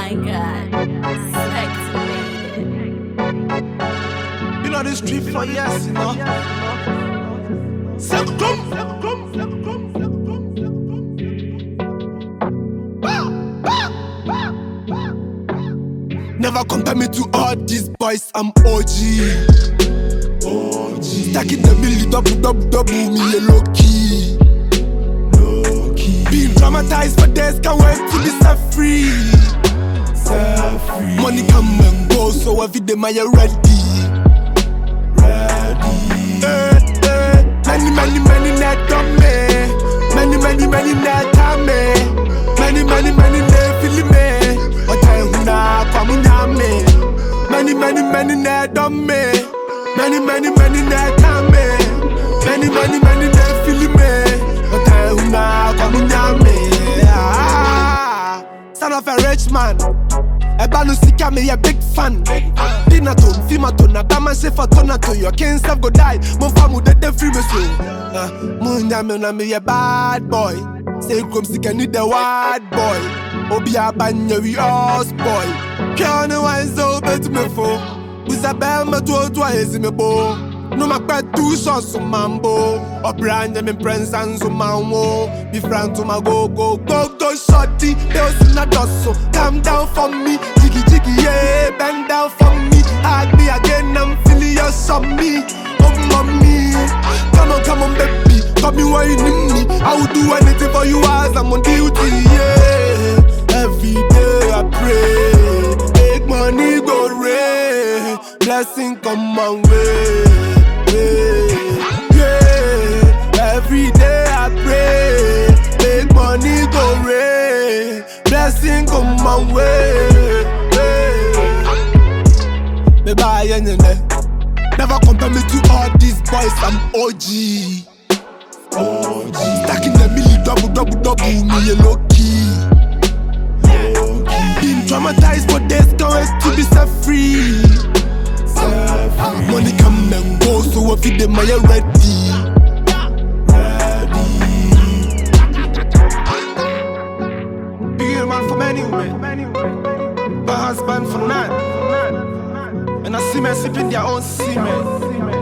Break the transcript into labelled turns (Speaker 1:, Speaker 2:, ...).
Speaker 1: my God. Sexy.
Speaker 2: Been on the street for years, you know. Never compare me to all these boys, I'm OG. Stacking the milli, double, me a low key. Being dramatized for days, can't wait to be set free. Money come and go, so every day my ready. Many net on me. Many net on me. Many net feel me. What I wanna come on me. Many net on me. Many net on me. Many net feel me. What I wanna come on me. Son of a rich man. Ebanu sika me a big fan. Dinaton, Fimaton, Adama say for Tonato. Your king self go die. Mon famu de free me so. Munyame me a bad boy. Say come sika need the wild boy. Obi abanya we all spoil. Can't wine so bet me for. Usabel me to me bo. No ma pet two shots on mambo. Or brand them in prince and so mambo. Be frank to my go shorty. Bills in a dosso. Calm down for me. Jiggy, yeah. Bend down for me. Hug me again, I'm feeling your on me. Oh mommy. Come on baby. Come me where you need me. I will do anything for you as I'm on duty, yeah. Every day I pray. Make money go rain. Blessing come my way. Yeah, every day I pray, make money go rain, blessing come my way. Me buy anything, never compare me to all these boys. I'm OG. Stacking the milli, double, me a low key. Been traumatized for days, can't wait to be set free. Money come and go, so if it my ready. Big man from anywhere, but husband for none. And I see men sipping their own semen.